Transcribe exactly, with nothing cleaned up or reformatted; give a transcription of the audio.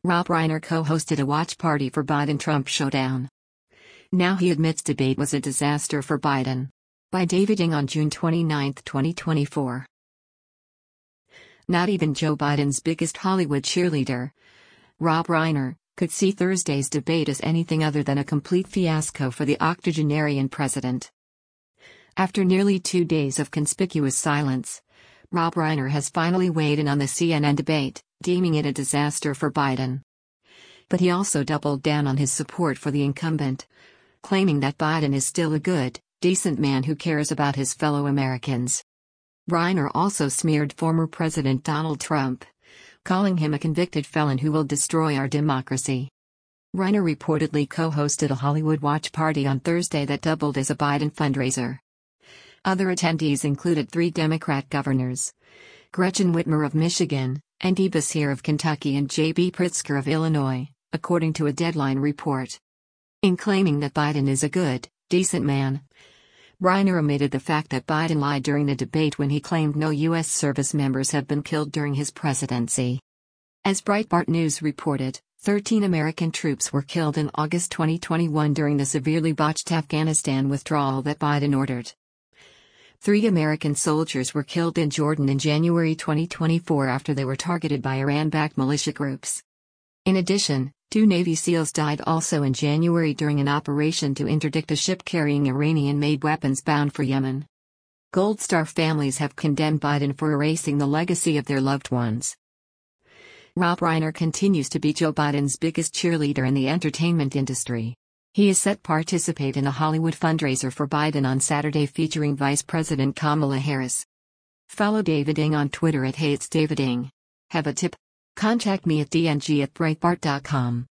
Rob Reiner co-hosted a watch party for Biden-Trump showdown. Now he admits debate was a disaster for Biden. By David Ng on June twenty-ninth, twenty twenty-four. Not even Joe Biden's biggest Hollywood cheerleader, Rob Reiner, could see Thursday's debate as anything other than a complete fiasco for the octogenarian president. After nearly two days of conspicuous silence, Rob Reiner has finally weighed in on the C N N debate, deeming it a disaster for Biden. But he also doubled down on his support for the incumbent, claiming that Biden is still a good, decent man who cares about his fellow Americans. Reiner also smeared former President Donald Trump, calling him a convicted felon who will destroy our democracy. Reiner reportedly co-hosted a Hollywood watch party on Thursday that doubled as a Biden fundraiser. Other attendees included three Democrat governors, Gretchen Whitmer of Michigan, Andy Beshear of Kentucky and J B Pritzker of Illinois, according to a Deadline report. In claiming that Biden is a good, decent man, Reiner omitted the fact that Biden lied during the debate when he claimed no U S service members have been killed during his presidency. As Breitbart News reported, thirteen American troops were killed in August twenty twenty-one during the severely botched Afghanistan withdrawal that Biden ordered. Three American soldiers were killed in Jordan in January twenty twenty-four after they were targeted by Iran-backed militia groups. In addition, two Navy SEALs died also in January during an operation to interdict a ship carrying Iranian-made weapons bound for Yemen. Gold Star families have condemned Biden for erasing the legacy of their loved ones. Rob Reiner continues to be Joe Biden's biggest cheerleader in the entertainment industry. He is set to participate in a Hollywood fundraiser for Biden on Saturday featuring Vice President Kamala Harris. Follow David Ng on Twitter at Hey It's David Ng. Have a tip? Contact me at d n g at breitbart dot com.